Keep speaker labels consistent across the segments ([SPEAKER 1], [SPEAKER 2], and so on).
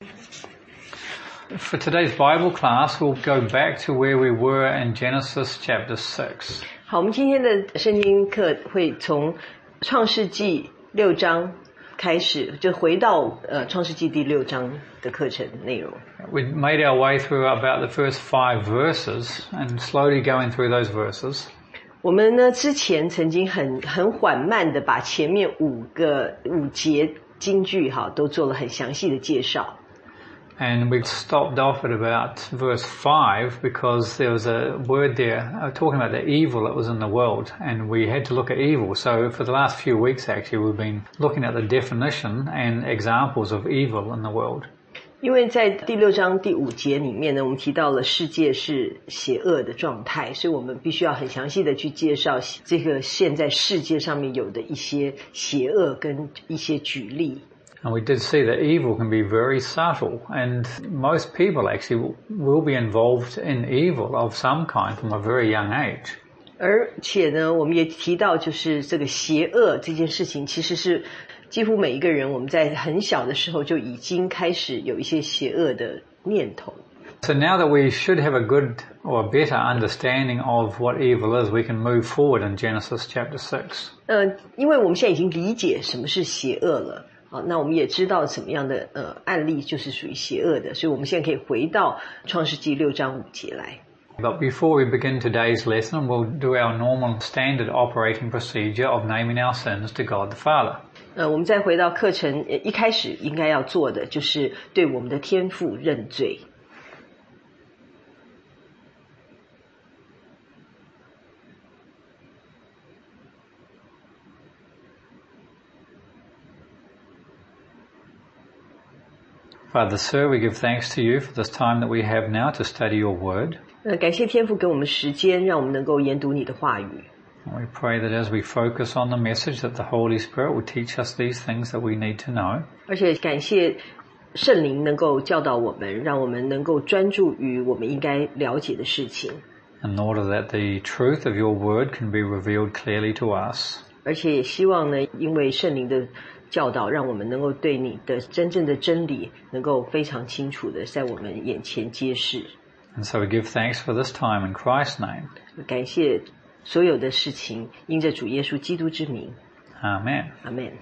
[SPEAKER 1] For today's Bible class, we'll go back to where we were in Genesis chapter 6.
[SPEAKER 2] 好，我们今天的圣经课会从创世纪6章开始，就回到创世纪第6章的课程内容。
[SPEAKER 1] We made our way through about the first 5 verses and slowly going through those verses.
[SPEAKER 2] 我们呢之前曾经很缓慢的把前面5节经句都做了很详细的介绍。
[SPEAKER 1] And we stopped off at about verse 5 because there was a word there talking about the evil that was in the world, and we had to look at evil. So for the last few weeks actually we've been looking at the definition and examples of evil in the world.
[SPEAKER 2] 因为在第6章第5节里面呢，我们提到了世界是邪恶的状态，所以我们必须要很详细的去介绍这个现在世界上面有的一些邪恶跟一些举例。
[SPEAKER 1] And we did see that evil can be very subtle, and most people actually will be involved in evil of some kind from a very young age.
[SPEAKER 2] 而且呢，我们也提到就是这个邪恶这件事情，其实是几乎每一个人我们在很小的时候就已经开始有一些邪恶的念头。
[SPEAKER 1] So now that we should have a good or a better understanding of what evil is, we can move forward in Genesis chapter 6.
[SPEAKER 2] 因为我们现在已经理解什么是邪恶了。那我们也知道什么样的案例就是属于邪恶的，所以我们现在可以回到创世纪6章5节来。
[SPEAKER 1] But before we begin today's lesson, we'll do our normal standard operating procedure of naming our sins to God the Father.
[SPEAKER 2] 我们再回到课程一开始应该要做的就是对我们的天父认罪。
[SPEAKER 1] Father, Sir, we give thanks to you for this time that we have now to study your word.
[SPEAKER 2] 感谢天父给我们时间，让我们能够研读你的话语。
[SPEAKER 1] We pray that as we focus on the message, that the Holy Spirit will teach us these things that we need to know.
[SPEAKER 2] 而且感谢圣灵能够教导我们，让我们能够专注于我们应该了解的事情。
[SPEAKER 1] In order that the truth of your word can be revealed clearly to us.
[SPEAKER 2] 而且也希望呢，因为圣灵的教导，让我们能够对你的真正的真理能够非常清楚的在我们眼前揭示。
[SPEAKER 1] And so we give thanks for this time in Christ's name.
[SPEAKER 2] 感谢所有的事情，因着主耶稣基督之名。
[SPEAKER 1] Amen.
[SPEAKER 2] Amen.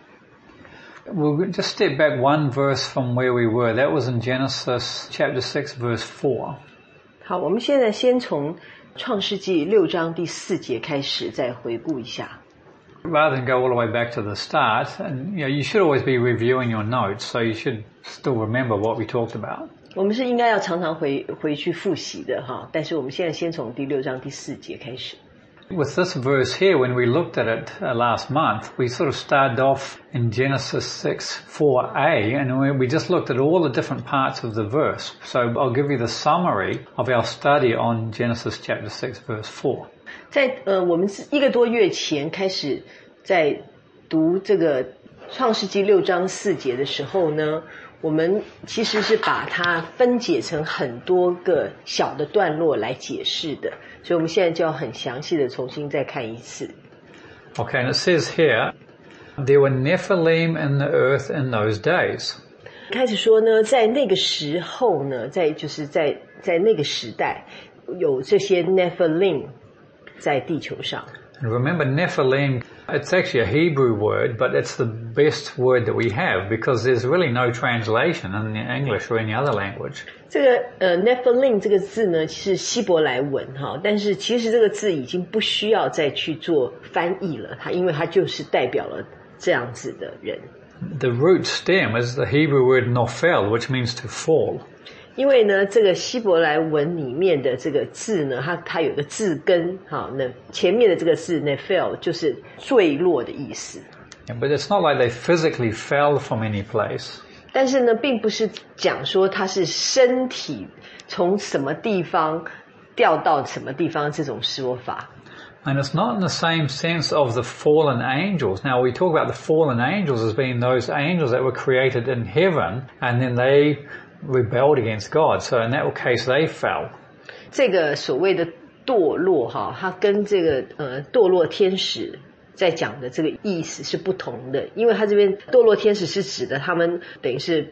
[SPEAKER 1] We'll just step back 1 verse from where we were. That was in Genesis chapter 6 verse 4.
[SPEAKER 2] 好，我们现在先从创世纪6章第4节开始，再回顾一下。
[SPEAKER 1] Rather than go all the way back to the start, and you should always be reviewing your notes, so you should still remember what we talked about.
[SPEAKER 2] 我们是应该要常常回去复习的哈，但是我们现在先从第6章第4节开始。
[SPEAKER 1] With this verse here, when we looked at it last month, we sort of started off in Genesis 6, 4a, and we just looked at all the different parts of the verse. So I'll give you the summary of our study on Genesis chapter 6, verse 4.
[SPEAKER 2] 在我们1个多月前开始在读这个创世纪6章4节的时候呢，我们其实是把它分解成很多个小的段落来解释的，所以我们现在就要很详细的重新再看一次。
[SPEAKER 1] Okay, and it says here, there were Nephilim in the earth in those days.
[SPEAKER 2] 开始说呢，在那个时候呢，在那个时代，有这些 Nephilim 在地球上。
[SPEAKER 1] And remember, Nephilim, it's actually a Hebrew word, but it's the best word that we have because there's really no translation in English or any other language.
[SPEAKER 2] 这个Nephilim 这个字呢是希伯来文哈，但是其实这个字已经不需要再去做翻译了，因为它就是代表了这样子的人。
[SPEAKER 1] The root stem is the Hebrew word nophel, which means to fall.
[SPEAKER 2] 因为呢，这个希伯来文里面的这个字呢，它有个字根，那前面的这个字 Nephil 就是坠落的意思。
[SPEAKER 1] But it's not like they physically fell from any place.
[SPEAKER 2] 但是呢，并不是讲说它是身体从什么地方掉到什么地方这种说法。
[SPEAKER 1] And it's not in the same sense of the fallen angels. Now we talk about the fallen angels as being those angels that were created in heaven, and then they rebelled against God. So in that case, they fell.
[SPEAKER 2] 这个所谓的堕落它跟这个堕落天使在讲的这个意思是不同的，因为它这边堕落天使是指的他们等于是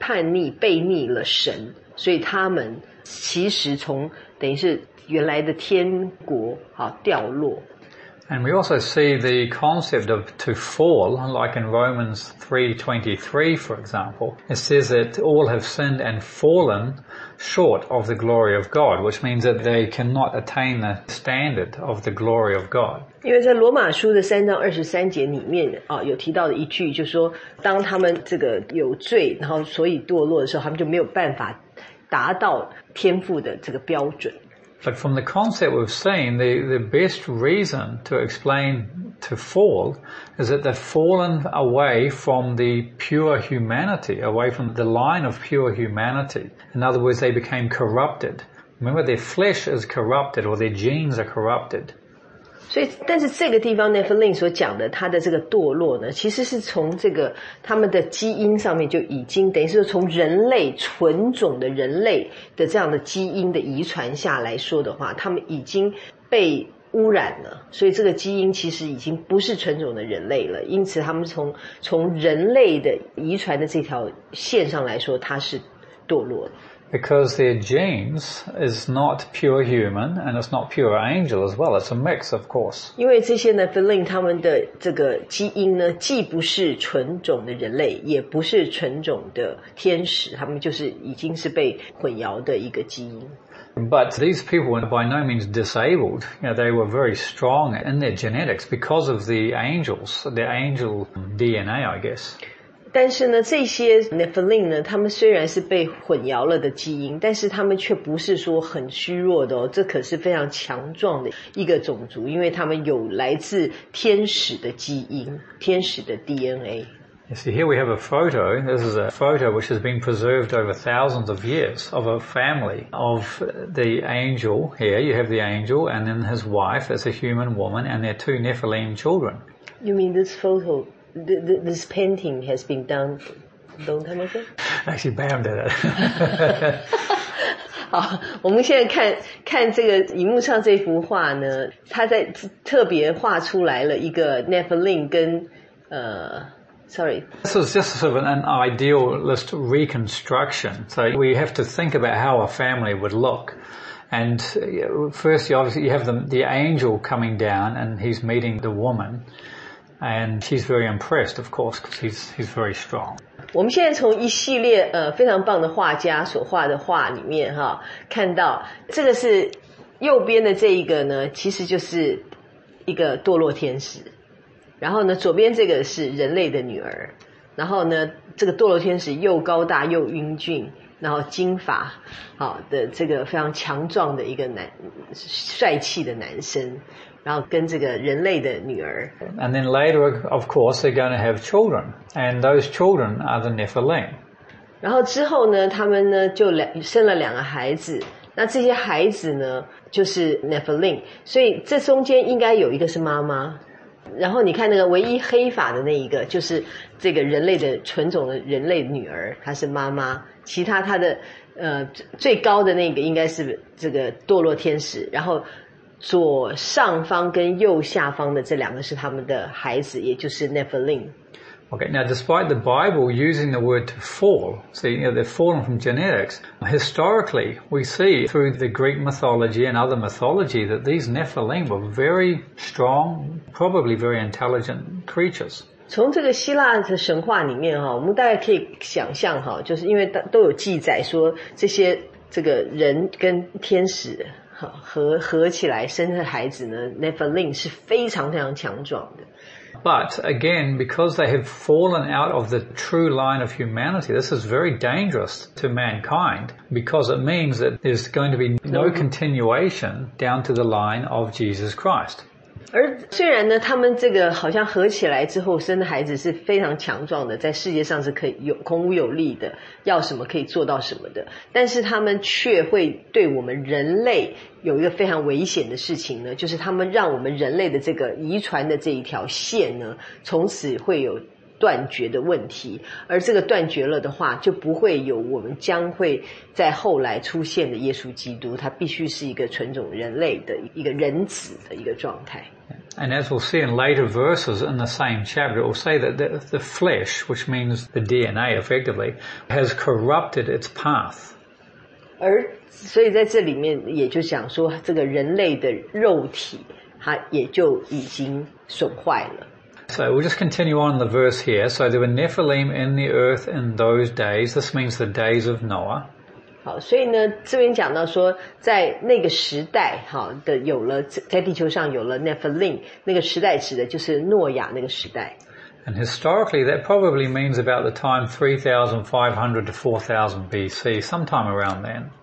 [SPEAKER 2] 叛逆背逆了神，所以他们其实从等于是原来的天国掉落。
[SPEAKER 1] And we also see the concept of to fall, like in Romans 3:23, for example. It says that all have sinned and fallen short of the glory of God, which means that they cannot attain the standard of the glory of God.
[SPEAKER 2] 因为在罗马书的3章23节里面有提到的一句，就是说当他们这个有罪，然后所以堕落的时候，他们就没有办法达到天父的这个标准。
[SPEAKER 1] But from the concept we've seen, the best reason to explain to fall is that they've fallen away from the pure humanity, away from the line of pure humanity. In other words, they became corrupted. Remember, their flesh is corrupted, or their genes are corrupted.
[SPEAKER 2] 所以但是这个地方 Nephilim 所讲的他的这个堕落呢，其实是从这个他们的基因上面就已经等于是从人类纯种的人类的这样的基因的遗传下来说的话，他们已经被污染了，所以这个基因其实已经不是纯种的人类了，因此他们从人类的遗传的这条线上来说，它是堕落的。
[SPEAKER 1] Because their genes is not pure human and it's not pure angel as well. It's a mix, of course.
[SPEAKER 2] 因为这些呢 Nephilim 他们的这个基因呢，既不是纯种的人类，也不是纯种的天使，他们就是已经是被混淆的一个基因。
[SPEAKER 1] But these people were by no means disabled. They were very strong in their genetics because of the angels, their angel DNA, I guess.
[SPEAKER 2] 但是呢，这些 Nephilim 呢，他们虽然是被混淆了的基因，但是他们却不是说很虚弱的这可是非常强壮的一个种族，因为他们有来自天使的基因，天使的 DNA。
[SPEAKER 1] You see, here we have a photo. This is a photo which has been preserved over thousands of years of a family of the angel. Here you have the angel and then his wife as a human woman and their 2 Nephilim children.
[SPEAKER 2] You mean this photo, this painting has been done long time ago?
[SPEAKER 1] Actually, Bam did it.
[SPEAKER 2] 好，我们现在看这个荧幕上这幅画呢，他在特别画出来了一个 Nephilim 跟Sorry.
[SPEAKER 1] This is just sort of an idealist reconstruction. So we have to think about how a family would look. And first, obviously, you have the angel coming down and he's meeting the woman. And she's very impressed, of course, because he's very strong.
[SPEAKER 2] 我们现在从一系列非常棒的画家所画的画里面看到这个是右边的这一个呢，其实就是一个堕落天使。然后呢，左边这个是人类的女儿，然后呢，这个堕落天使又高大又英俊，然后金发，的这个非常强壮的一个帅气的男生，然后跟这个人类的女儿。
[SPEAKER 1] And then later, of course, they're going to have children, and those children are the Nephilim.
[SPEAKER 2] 然后之后呢，他们呢就生了2个孩子，那这些孩子呢就是 Nephilim， 所以这中间应该有一个是妈妈。然后你看那个唯一黑发的那一个，就是这个人类的纯种的人类女儿，她是妈妈。其他她的最高的那个应该是这个堕落天使，然后左上方跟右下方的这2个是他们的孩子，也就是 Nephilim。
[SPEAKER 1] Okay, now despite the Bible using the word to fall, see, they've fallen from genetics, historically we see through the Greek mythology and other mythology that these Nephilim were very strong, probably very intelligent creatures.
[SPEAKER 2] 从这个希腊的神话里面我们大概可以想象就是因为都有记载说这个人跟天使合起来生的孩子呢 Nephilim 是非常非常强壮的。
[SPEAKER 1] But again, because they have fallen out of the true line of humanity, this is very dangerous to mankind because it means that there's going to be no continuation down to the line of Jesus Christ.
[SPEAKER 2] 而虽然呢他们这个好像合起来之后生的孩子是非常强壮的，在世界上是可以孔武有力的，要什么可以做到什么的，但是他们却会对我们人类有一个非常危险的事情呢，就是他们让我们人类的这个遗传的这一条线呢，从此会有断绝的问题，而这个断绝了的话，就不会有我们将会在后来出现的耶稣基督，他必须是一个纯种人类的一个人子的一个状态。
[SPEAKER 1] And as we'll see in later verses in the same chapter, it will say that the flesh, which means the DNA effectively, has corrupted its path.
[SPEAKER 2] 而所以在这里面也就讲说，这个人类的肉体，它也就已经损坏了。
[SPEAKER 1] So we'll just continue on the verse here. So there were Nephilim in the earth in those days. This means the days of Noah.
[SPEAKER 2] 好，所以呢，这边讲到说，在那个时代，好的有了在地球上有了 Nephilim， 那个时代指的就是诺亚那个时代。
[SPEAKER 1] And historically, that probably means about the time 3,500 to 4,000 BC, sometime around then.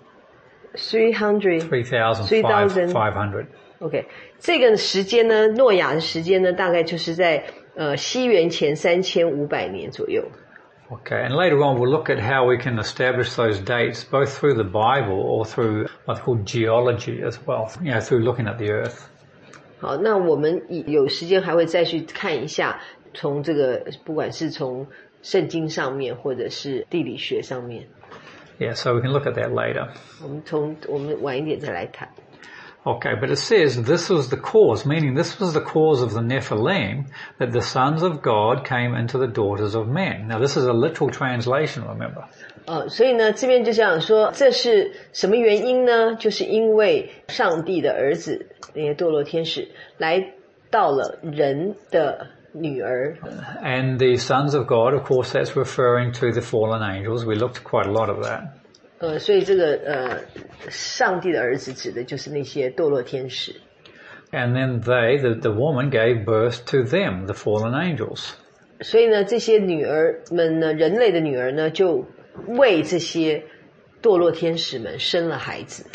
[SPEAKER 1] 3,500.
[SPEAKER 2] OK， 这个时间呢，诺亚的时间呢，大概就是在西元前3500年左右。
[SPEAKER 1] Okay, and later on we'll look at how we can establish those dates both through the Bible or through what's called geology as well, through looking at the earth.
[SPEAKER 2] 好，那我们有时间还会再去看一下，从这个不管是从圣经上面或者是地理学上面。
[SPEAKER 1] Yeah, so we can look at that later.
[SPEAKER 2] 我们晚一点再来谈。
[SPEAKER 1] Okay, but it says this was the cause, meaning this was the cause of the Nephilim, that the sons of God came into the daughters of men. Now this is a literal translation, remember.
[SPEAKER 2] 所以呢，这边就讲说，这是什么原因呢？就是因为上帝的儿子，那些堕落天使，来到了人的女儿。
[SPEAKER 1] And the sons of God, of course, that's referring to the fallen angels. We looked at quite a lot of that.
[SPEAKER 2] 所以这个上帝的儿子指的就是那些堕落天使。
[SPEAKER 1] And then the woman gave birth to them, the fallen angels.
[SPEAKER 2] 所以呢，这些女儿们呢，人类的女儿呢，就为这些堕落天使们生了孩子。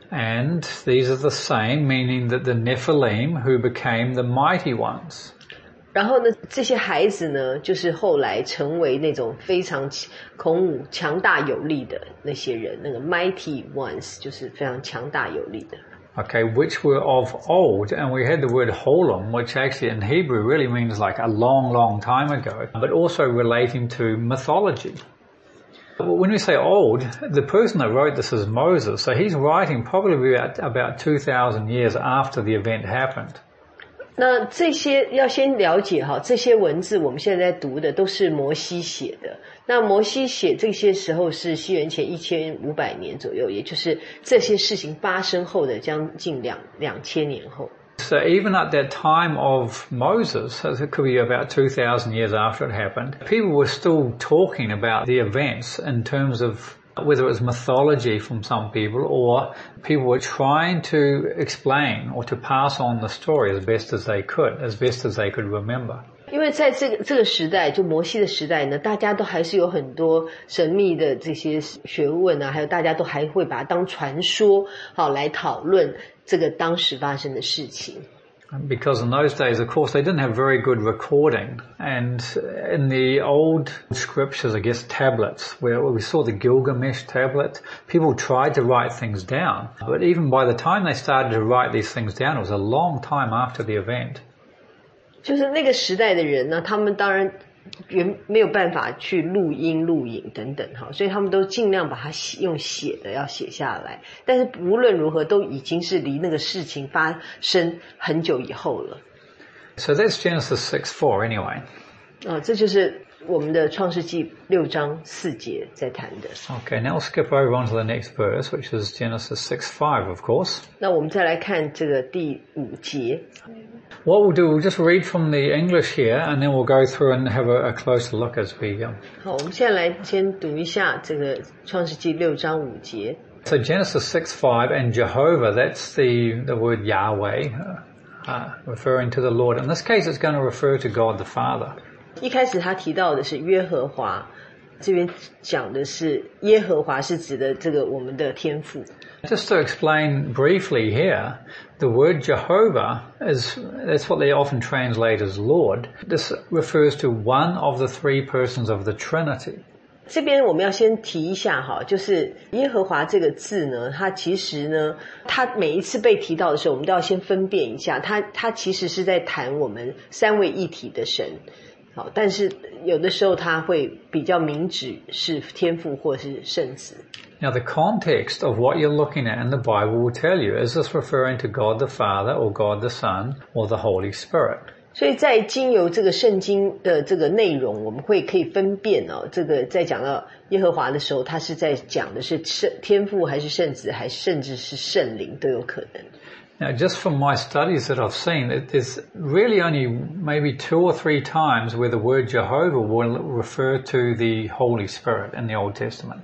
[SPEAKER 1] And these are the same, meaning that the Nephilim who became the mighty ones.
[SPEAKER 2] 然后呢，这些孩子呢，就是后来成为那种非常孔武、强大有力的那些人，那个 mighty ones 就是非常强大有力的。
[SPEAKER 1] Okay, which were of old, and we had the word holam, which actually in Hebrew really means like a long, long time ago, but also relating to mythology. When we say old, the person that wrote this is Moses, so he's writing probably about 2,000 years after the event happened.
[SPEAKER 2] 那这些要先了解哈，这些文字我们现在在读的都是摩西写的。那摩西写这些时候是西元前1500年左右，也就是这些事情发生后的将近2000年后。
[SPEAKER 1] So even at that time of Moses, so it could be about 2,000 years after it happened, people were still talking about the events in terms of whether it was mythology from some people or people were trying to explain or to pass on the story as best as they could remember.
[SPEAKER 2] 因为在这个时代，就摩西的时代呢，大家都还是有很多神秘的这些学问啊，还有大家都还会把它当传说，好来讨论这个当时发生的事情。
[SPEAKER 1] Because in those days, of course, they didn't have very good recording. And in the old scriptures, I guess, tablets, where we saw the Gilgamesh tablet, people tried to write things down. But even by the time they started to write these things down, it was a long time after the event.
[SPEAKER 2] 就是那个时代的人呢，他们当然没有办法去录音录影等等哈，所以他们都尽量把它用写的要写下来，但是无论如何都已经是离那个事情发生很久以后了。
[SPEAKER 1] So that's Genesis 6:4 anyway.
[SPEAKER 2] 这就是我们的创世纪6章4节在谈的。
[SPEAKER 1] Okay, now we'll skip over on to the next verse, which is Genesis 6:5, of course.
[SPEAKER 2] 那我们再来看这个第5节。
[SPEAKER 1] What we'll do, we'll just read from the English here, and then we'll go through and have a closer look as we go.
[SPEAKER 2] 好，我们现在来先读一下这个创世纪6章5节。
[SPEAKER 1] So Genesis 6:5 and Jehovah, that's the word Yahweh, referring to the Lord. In this case, it's going to refer to God the Father.
[SPEAKER 2] 一开始他提到的是耶和华，这边讲的是耶和华是指的这个我们的天父。
[SPEAKER 1] Just to explain briefly here, the word Jehovah that's what they often translate as Lord. This refers to one of the three persons of the Trinity.
[SPEAKER 2] 这边我们要先提一下哈，就是耶和华这个字呢，它其实呢，它每一次被提到的时候，我们都要先分辨一下，它其实是在谈我们三位一体的神。 好，但是有的时候它会比较明指是天父或是圣子。
[SPEAKER 1] Now the context of what you're looking at in the Bible will tell you, is this referring to God the Father or God the Son or the Holy Spirit?
[SPEAKER 2] 所以在经由这个圣经的这个内容，我们可以分辨哦，这个在讲到耶和华的时候，他是在讲的是天父还是圣子，还甚至是圣灵都有可能。
[SPEAKER 1] Now, just from my studies that I've seen, there's really only maybe 2 or 3 times where the word Jehovah will refer to the Holy Spirit in the Old Testament.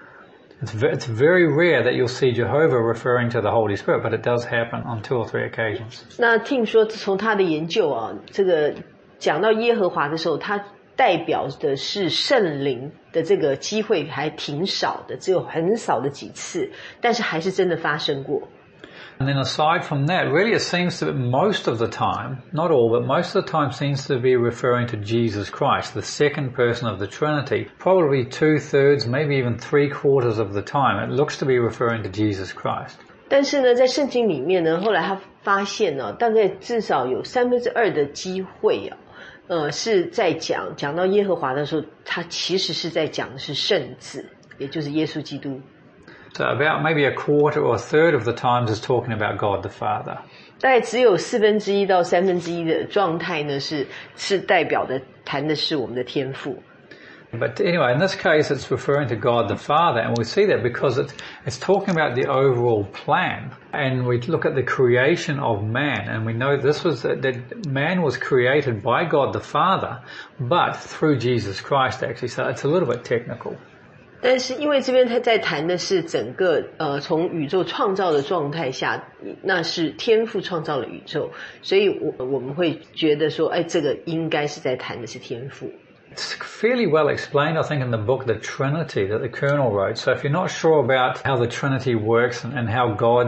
[SPEAKER 1] It's very rare that you'll see Jehovah referring to the Holy Spirit, but it does happen on 2 or 3 occasions.
[SPEAKER 2] 那听说从他的研究啊，这个讲到耶和华的时候，他代表的是圣灵的这个机会还挺少的，只有很少的几次，但是还是真的发生过。
[SPEAKER 1] And then aside from that, really it seems to be most of the time, not all, but most of the time seems to be referring to Jesus Christ, the second person of the Trinity. Probably 2/3, maybe even 3/4 of the time, it looks to be referring to Jesus Christ.
[SPEAKER 2] 但是呢，在圣经里面呢，后来他发现呢，大概至少有2/3的机会啊，是在讲到耶和华的时候，他其实是在讲的是圣子，也就是耶稣基督。
[SPEAKER 1] So about maybe 1/4 or 1/3 of the times is talking about God the Father.
[SPEAKER 2] 大概只有1/4到1/3的状态呢，是代表的谈的是我们的天父。
[SPEAKER 1] But anyway, in this case, it's referring to God the Father, and we see that because it's talking about the overall plan. And we look at the creation of man, and we know this was that man was created by God the Father, but through Jesus Christ actually. So it's a little bit technical.
[SPEAKER 2] 但是因为这边他在谈的是整个从宇宙创造的状态下，那是天父创造了宇宙，所以我们会觉得说，这个应该是在谈的是天父。
[SPEAKER 1] It's fairly well explained, I think, in the book The Trinity that the Colonel wrote. So if you're not sure about how the Trinity works and how God,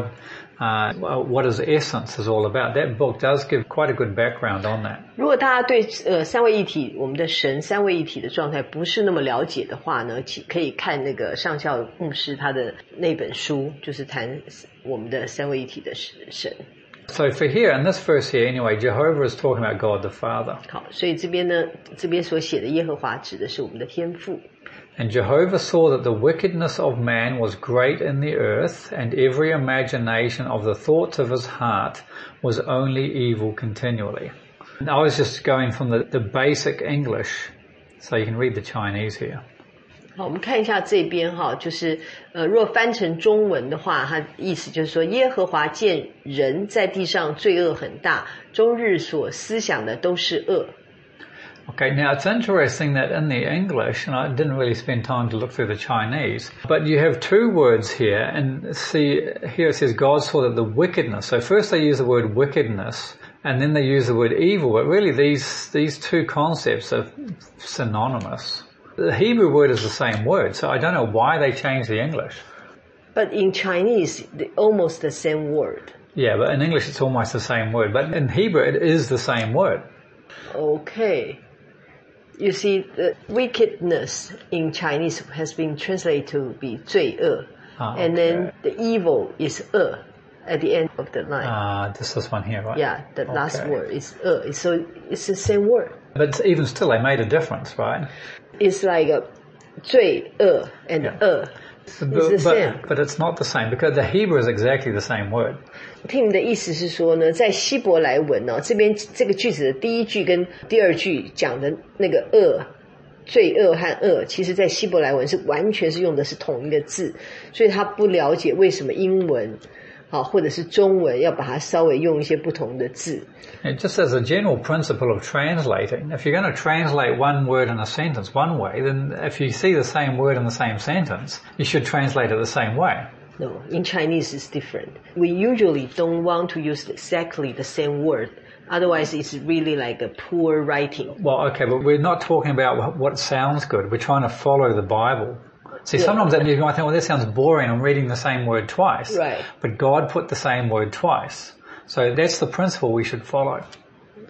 [SPEAKER 1] what his essence is all about, that book does give quite a good background on that.
[SPEAKER 2] 如果大家对三位一体，我们的神三位一体的状态不是那么了解的话呢，可以看那个上校牧师他的那本书，就是谈我们的三位一体的神。
[SPEAKER 1] So for here, in this verse here anyway, Jehovah is talking about God the Father.
[SPEAKER 2] 好，所以这边所写的耶和华指的是我们的天父。
[SPEAKER 1] And Jehovah saw that the wickedness of man was great in the earth, and every imagination of the thoughts of his heart was only evil continually. And I was just going from the basic English, so you can read the Chinese here.
[SPEAKER 2] 好，我们看一下这边哈，就是若翻成中文的话，它意思就是说，耶和华见人在地上罪恶很大，终日所思想的都是恶。
[SPEAKER 1] Okay, now it's interesting that in the English, and I didn't really spend time to look through the Chinese, but you have 2 words here, and see, here it says God saw that the wickedness. So first they use the word wickedness, and then they use the word evil, but really these 2 concepts are synonymous. The Hebrew word is the same word, so I don't know why they changed the English.
[SPEAKER 2] But in Chinese, almost the same word.
[SPEAKER 1] Yeah, but in English it's almost the same word, but in Hebrew it is the same word.
[SPEAKER 2] Okay. You see, the wickedness in Chinese has been translated to be 罪恶, and then the evil is 恶 at the end of the line.
[SPEAKER 1] This one here, right?
[SPEAKER 2] Yeah, the last word is 恶. So it's the same word.
[SPEAKER 1] But even still, they made a difference, right?
[SPEAKER 2] It's like 罪恶 and 恶. It's the same.
[SPEAKER 1] But it's not the same, because the Hebrew is exactly the same word.
[SPEAKER 2] 听的意思是说呢，在希伯来文呢，这边这个句子的第一句跟第二句讲的那个恶、罪恶和恶，其实在希伯来文是完全是用的是同一个字，所以他不了解为什么英文或者是中文要把它稍微用一些不同的字。
[SPEAKER 1] It just as a general principle of translating, if you're going to translate one word in a sentence one way, then if you see the same word in the same sentence, you should translate it the same way.
[SPEAKER 2] No, in Chinese it's different. We usually don't want to use exactly the same word. Otherwise it's really like a poor writing.
[SPEAKER 1] Well, okay, but we're not talking about what sounds good. We're trying to follow the Bible. See, sometimes you might think, well, this sounds boring. I'm reading the same word twice.
[SPEAKER 2] Right.
[SPEAKER 1] But God put the same word twice. So that's the principle we should follow.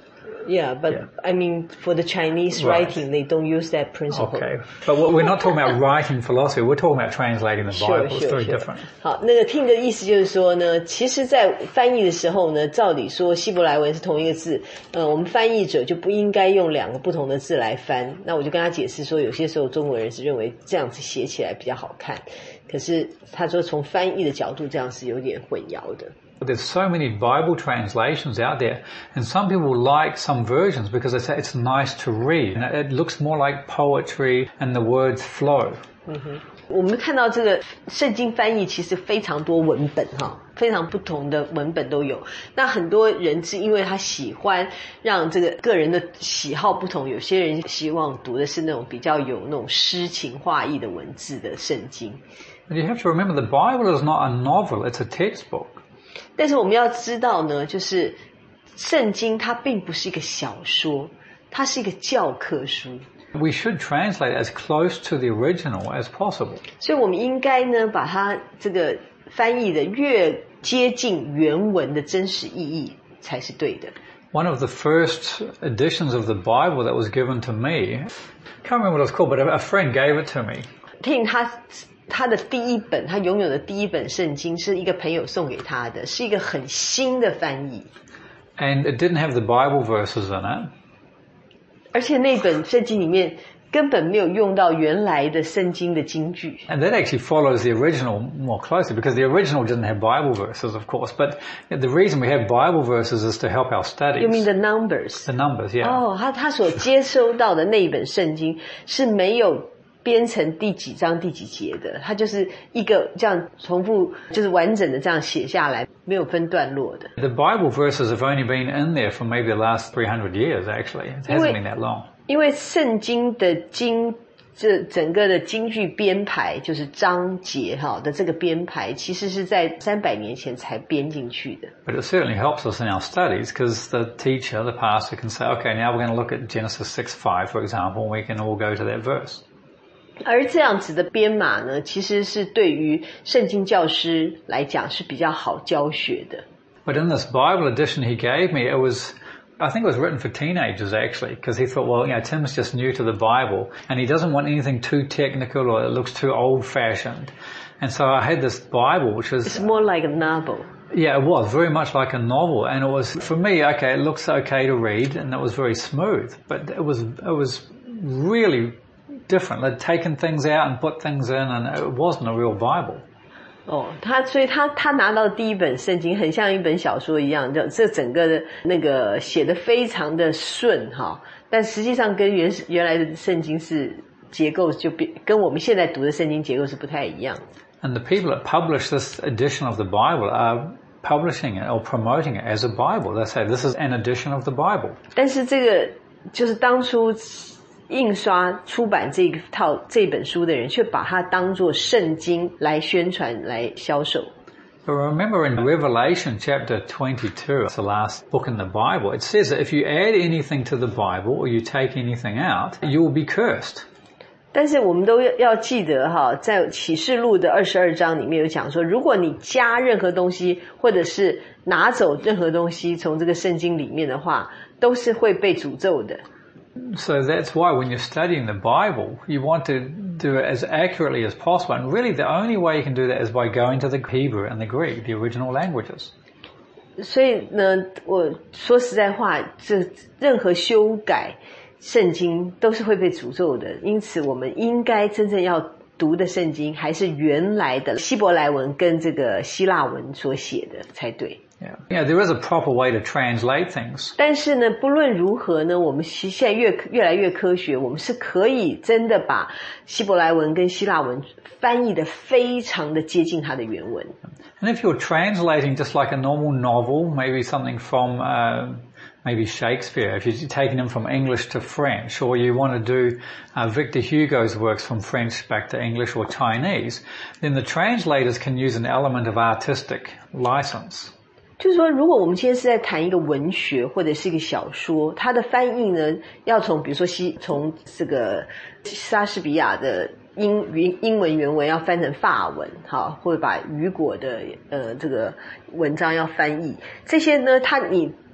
[SPEAKER 2] Yeah, but I mean, for the Chinese writing, they don't use that principle.
[SPEAKER 1] Okay, but we're not talking about writing philosophy. We're talking about translating the Bible. It's very different.
[SPEAKER 2] 好，那个听的意思就是说呢，其实在翻译的时候呢，照理说希伯来文是同一个字，我们翻译者就不应该用两个不同的字来翻。那我就跟他解释说，有些时候中国人是认为这样子写起来比较好看，可是他说从翻译的角度这样是有点混淆的。
[SPEAKER 1] There's so many Bible translations out there, and some people like some versions because they say it's nice to read. And it looks more like poetry and the words flow.
[SPEAKER 2] 我们看到这个圣经翻译其实非常多文本哈，非常不同的文本都有。那很多人是因为他喜欢让这个个人的喜好不同，有些人希望读的是那种比较有那种诗情画意的文字的圣经。
[SPEAKER 1] But you have to remember the Bible is not a novel, it's a textbook.
[SPEAKER 2] 但是我们要知道呢，就是圣经它并不是一个小说，它是一个教科书。
[SPEAKER 1] We should translate as close to the original as possible.
[SPEAKER 2] 所以我们应该呢，把它这个翻译的越接近原文的真实意义才是对的。
[SPEAKER 1] One of the first editions of the Bible that was given to me, can't remember what it was called, but a friend gave it to me.
[SPEAKER 2] 听他的第一本，他拥有的第一本圣经是一个朋友送给他的，是一个很新的翻译。
[SPEAKER 1] And it didn't have the Bible verses in it.
[SPEAKER 2] 而且那本圣经里面根本没有用到原来的圣经的金句。
[SPEAKER 1] And that actually follows the original more closely because the original didn't have Bible verses, of course. But the reason we have Bible verses is to help our studies.
[SPEAKER 2] You mean the numbers?
[SPEAKER 1] The numbers, yeah.
[SPEAKER 2] 哦，他所接收到的那一本圣经是没有编成第几章第几节的，它就是一个这样重复，就是完整的这样写下来，没有分段落的。
[SPEAKER 1] The Bible verses have only been in there for maybe the last 300 years, actually. It hasn't been that long.
[SPEAKER 2] 因为圣经的这整个的经句编排，就是章节的这个编排，其实是在300年前才编进去的。
[SPEAKER 1] But it certainly helps us in our studies because the teacher, the pastor can say, okay, now we're going to look at Genesis 6:5, for example, and we can all go to that verse.
[SPEAKER 2] 而这样子的编码呢，其实是对于圣经教师来讲是比较好教学的。
[SPEAKER 1] But in this Bible edition he gave me, I think it was written for teenagers actually, because he thought, well, Tim's just new to the Bible and he doesn't want anything too technical or it looks too old-fashioned. And so I had this Bible, which is...
[SPEAKER 2] It's more like a novel.
[SPEAKER 1] Yeah, it was very much like a novel, and it was, for me, okay, it looks okay to read, and it was very smooth, but it was really different. They'd taken things out and put things in, and it wasn't a real Bible.
[SPEAKER 2] 所以他拿到第一本圣经很像一本小说一样，这整个的那个写得非常的顺哈，但实际上跟原来的圣经是结构就跟我们现在读的圣经结构是不太一样。
[SPEAKER 1] And the people that publish this edition of the Bible are publishing it or promoting it as a Bible. They say this is an edition of the Bible. 但是这个就是当初印刷出版这本书的人却把它当作圣经来宣传来销售。 But remember in Revelation chapter 22, it's the last book in the Bible, it says that if you add anything to the Bible or you take anything out, you will be cursed.
[SPEAKER 2] 但是我们都要记得在启示录的22章里面有讲说，如果你加任何东西或者是拿走任何东西从这个圣经里面的话，都是会被诅咒的。
[SPEAKER 1] So that's why when you're studying the Bible, you want to do it as accurately as possible. And really the only way you can do that is by going to the Hebrew and the Greek, the original languages.
[SPEAKER 2] 所以呢，我说实在话，这任何修改圣经都是会被诅咒的。因此我们应该真正要读的圣经还是原来的希伯来文跟这个希腊文所写的才对。
[SPEAKER 1] Yeah, there is a proper way to translate things.
[SPEAKER 2] 但是呢，不论如何呢，我们现在越来越科学，我们是可以真的把希伯来文跟希腊文翻译的非常的接近它的原文。
[SPEAKER 1] And if you're translating just like a normal novel, maybe something from maybe Shakespeare, if you're taking them from English to French, or you want to do Victor Hugo's works from French back to English or Chinese, then the translators can use an element of artistic license.
[SPEAKER 2] 就是说，如果我们今天是在谈一个文学或者是一个小说，它的翻译呢，要从比如说从这个莎士比亚的英文原文要翻成法文，或者把雨果的这个文章要翻译，这些呢，你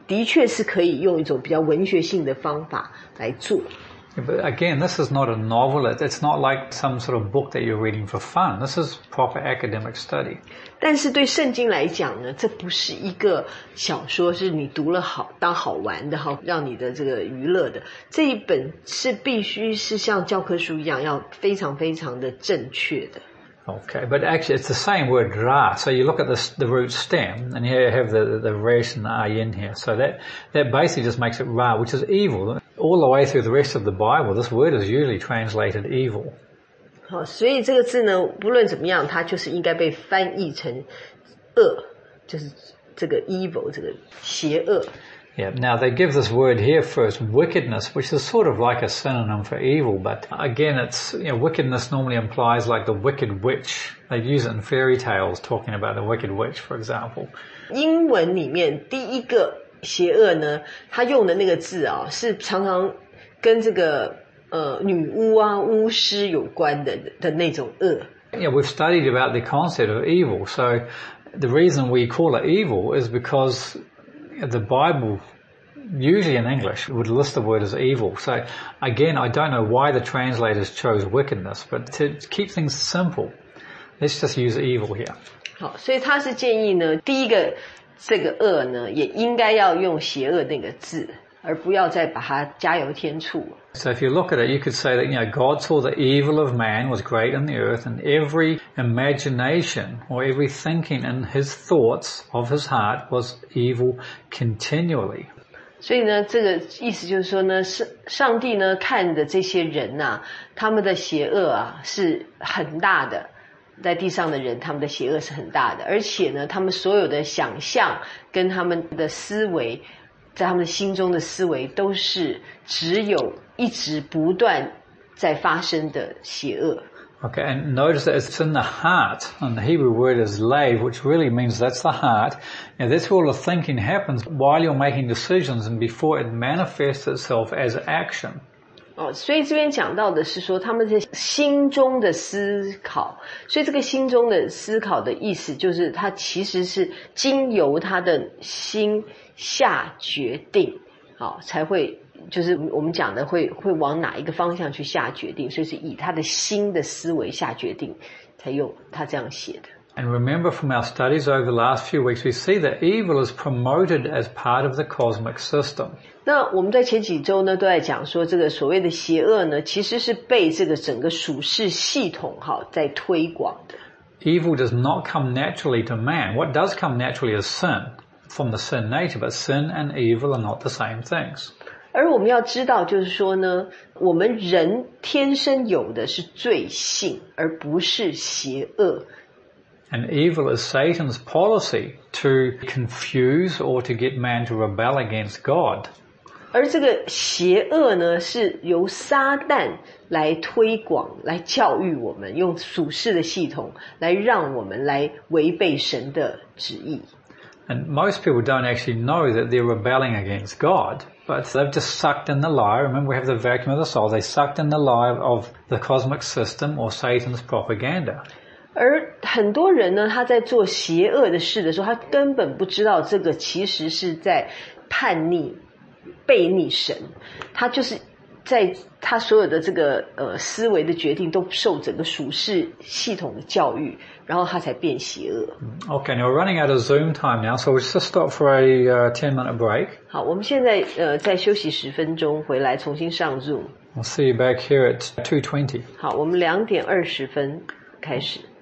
[SPEAKER 2] 的确是可以用一种比较文学性的方法来做。
[SPEAKER 1] But again, this is not a novel. It's not like some sort of book that you're reading for fun. This is proper academic study.
[SPEAKER 2] 但是对圣经来讲呢，这不是一个小说，是你读了当好玩的，好让你的这个娱乐的。这一本是必须是像教科书一样，要非常非常的正确的。
[SPEAKER 1] Okay, but actually it's the same word ra. So you look at the root stem, and here you have the resh and the ayin here. So that basically just makes it ra, which is evil. All the way through the rest of the Bible, this word is usually translated evil.
[SPEAKER 2] 好，所以这个字呢，不论怎么样，它就是应该被翻译成恶，就是这个 evil， 这个邪恶。
[SPEAKER 1] Yeah, now they give this word here first, wickedness, which is sort of like a synonym for evil, but again it's, wickedness normally implies like the wicked witch. They use it in fairy tales talking about the wicked witch, for example.
[SPEAKER 2] 英文里面第一个邪恶呢，他用的那个字啊，是常常跟这个女巫啊、巫师有关的那种恶。
[SPEAKER 1] Yeah, we've studied about the concept of evil, so the reason we call it evil is because the Bible, usually in English, would list the word as evil. So again, I don't know why the translators chose wickedness, but to keep things simple, let's just use evil here.
[SPEAKER 2] 好，所以他是建议呢，第一个这个恶呢，也应该要用邪恶那个字，而不要再把它加油添醋。
[SPEAKER 1] So if you look at it, you could say that, God saw the evil of man was great in the earth, and every imagination or every thinking in his thoughts of his heart was evil continually.
[SPEAKER 2] 所以呢，这个意思就是说呢，上帝呢看的这些人啊，他们的邪恶啊是很大的，在地上的人，他们的邪恶是很大的，而且呢，他们所有的想象跟他们的思维，在他们心中的思维都是只有一直不断在发生的邪恶。
[SPEAKER 1] Okay, and notice that it's in the heart, and the Hebrew word is lev, which really means that's the heart. That's where all the thinking happens while you're making decisions and before it manifests itself as action.
[SPEAKER 2] 所以这边讲到的是说他们在心中的思考，所以这个心中的思考的意思就是他其实是经由他的心下决定，才会就是我们讲的会往哪一个方向去下决定，所以是以他的心的思维下决定，才用他这样写的。
[SPEAKER 1] And remember from our studies over the last few weeks, we see that evil is promoted as part of the cosmic system.
[SPEAKER 2] 那我们在前几周呢都在讲说，这个所谓的邪恶呢，其实是被这个整个属世系统在推广的。
[SPEAKER 1] Evil does not come naturally to man. What does come naturally is sin, from the sin nature, but sin and evil are not the same things.
[SPEAKER 2] 而我们要知道就是说呢，我们人天生有的是罪性，而不是邪恶。
[SPEAKER 1] And evil is Satan's policy to confuse or to get man to rebel against God.
[SPEAKER 2] 而这个邪恶呢，是由撒旦来推广、来教育我们，用属世的系统来让我们来违背神的旨意。
[SPEAKER 1] And most people don't actually know that they're rebelling against God, but they've just sucked in the lie. Remember, we have the vacuum of the soul. They sucked in the lie of the cosmic system or Satan's propaganda.
[SPEAKER 2] 而很多人呢，他在做邪恶的事的时候，他根本不知道这个其实是在叛逆、背逆神。他就是在他所有的这个思维的决定都受整个属世系统的教育，然后他才变邪恶。
[SPEAKER 1] Okay, now we're running out of Zoom time now, so we'll just stop for a 10-minute break.
[SPEAKER 2] 好，我们现在再休息10分钟，回来重新上 Zoom。
[SPEAKER 1] We'll see you back here at 2:20.
[SPEAKER 2] 好，我们2:20开始。